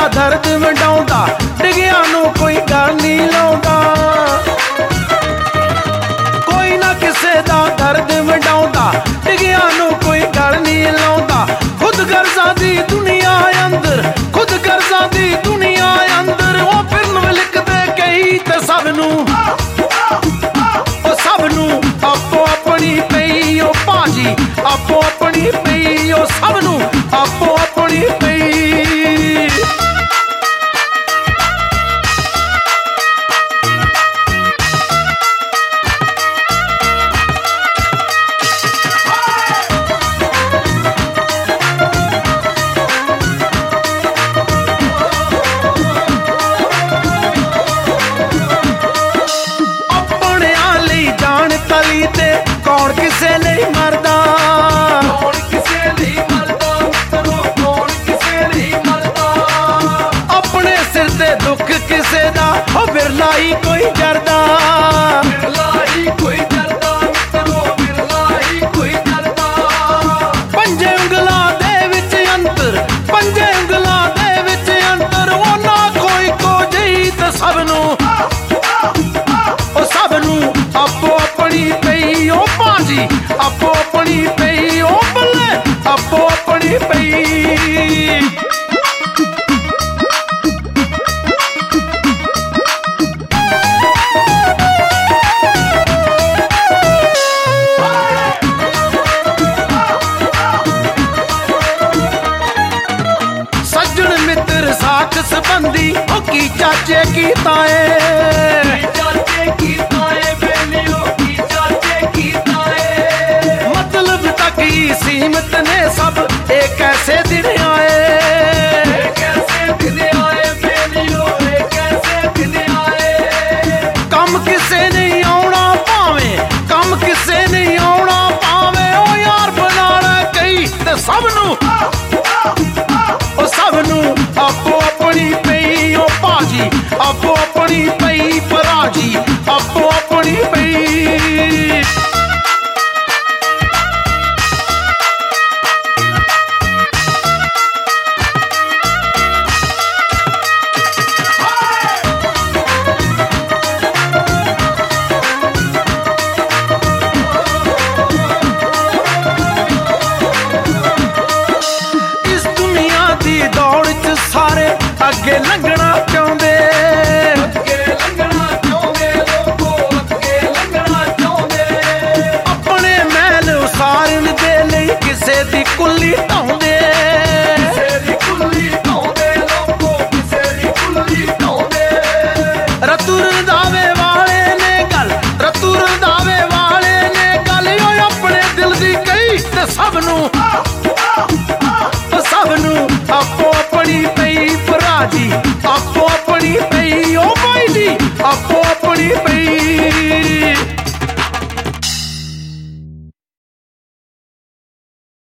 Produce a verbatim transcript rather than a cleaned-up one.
दर्द वंडाउंदा डिगिया नू कोई गल नहीं लाउंदा कोई ना किसे दा दर्द वंडाउंदा डिगिया नू कोई गल नहीं लाउंदा खुद गर्जा दी दुनिया अंदर खुद गर्जा दी दुनिया अंदर ओ फिरन लिखदे कई ते सब नू ओ सब नू आपो अपनी पई ओ भाजी आपो अपनी पई ओ सब नू आपो अपनी पई कौन किसे नहीं मरदा कौन किसे नहीं मरदा मित्रो कौन किसे नहीं मरदा अपने सिर ते दुख किसे दा ओ बिरला ही कोई डरदा बिरला ही कोई डरदा मित्रो बिरला ही कोई डरदा पंजे उंगलां दे विच अंतर पंजे उंगलां दे विच अंतर ओ ना कोई को जई ते सब नू ओ सब नू आपो अपनी पई ओ भाजी आपो अपनी पई ओ बल्ले आपो अपनी पई सज्जन मित्र साख संबंधी ओ की चाचे की ताए